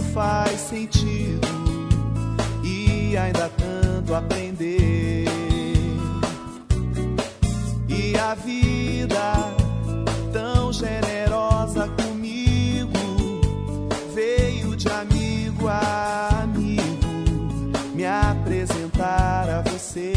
faz sentido e ainda tanto aprender. E a vida tão generosa comigo veio de amigo a amigo me apresentar a você.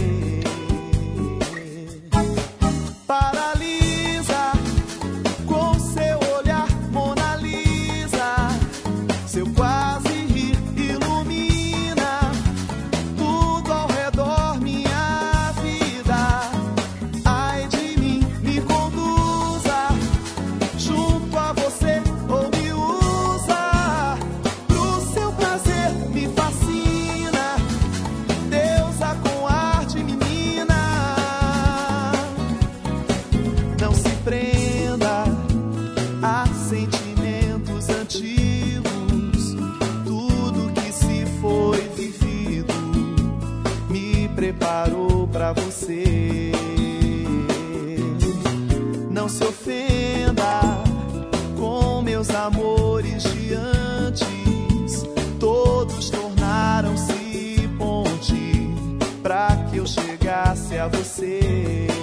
Paralisa com seu olhar, Mona Lisa, seu quase rir ilumina tudo ao redor, minha vida. Ai de mim, me conduza junto a você ou me usa pro seu prazer, me fascina, deusa com arte menina. Não se prenda a sentimentos antigos, tudo que se foi vivido me preparou pra você. Não se ofenda com meus amores de antes, todos tornaram-se ponte pra que eu chegasse a você.